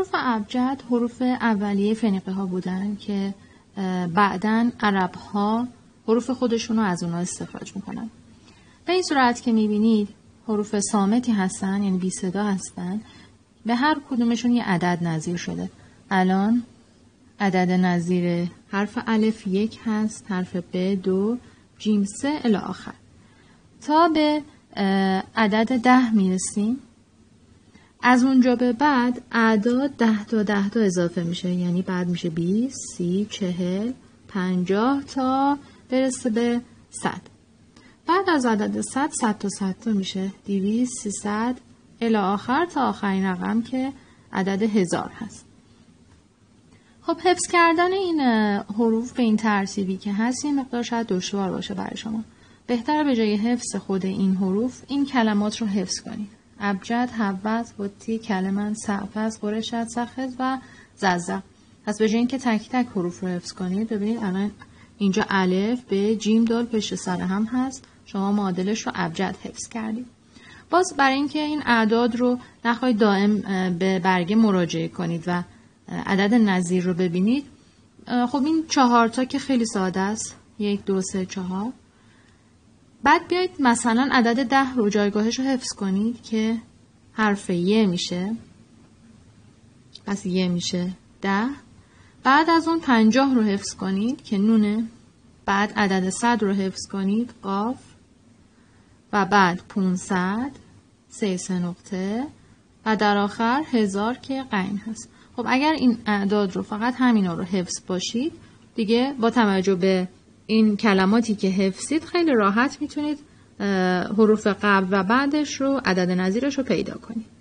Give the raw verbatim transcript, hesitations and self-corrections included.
حروف ابجد حروف اولیه فنیقه ها بودن که بعداً عرب ها حروف خودشون رو از اونها استخراج میکنن. به این صورت که میبینید حروف صامتی هستن، یعنی بی صدا هستن، به هر کدومشون یه عدد نظیر شده. الان عدد نظیر حرف الف یک هست، حرف ب دو، جیم سه الی آخر. تا به عدد ده میرسیم. از اونجا به بعد اعداد ده تا ده تا اضافه میشه، یعنی بعد میشه بیست، سی، چهل، پنجاه تا برسه به صد. بعد از عدد صد، صد تا صد تا میشه دویست، سیصد الی آخر تا آخرین رقم که عدد هزار هست. خب حفظ کردن این حروف به این ترتیبی که هست یه مقدار شاید دشوار باشه برای شما. بهتره به جای حفظ خود این حروف این کلمات رو حفظ کنید. ابجد، هوز، حتی، کلمن، سعفز، قرشت، سخز و ززق. پس به جای اینکه تک تک حروف رو حفظ کنید، ببینید الان اینجا الف، ب، جیم، دال پشت سر هم هست. شما معادلش رو ابجد حفظ کردید. باز برای اینکه این اعداد رو نخواهید دائم به برگه مراجعه کنید و عدد نظیر رو ببینید، خب این چهار تا که خیلی ساده است، یک، دو، سه، چهار. بعد بیایید مثلا عدد ده رو جایگاهش رو حفظ کنید که حرف ی میشه، پس ی میشه ده. بعد از اون پنجاه رو حفظ کنید که نونه. بعد عدد صد رو حفظ کنید، قاف. و بعد پونصد، سه سه نقطه. و در آخر هزار که غین هست. خب اگر این اعداد رو فقط همینا رو حفظ باشید، دیگه با توجه به این کلماتی که حفظید خیلی راحت میتونید حروف قبل و بعدش رو، عدد نظیرش رو پیدا کنید.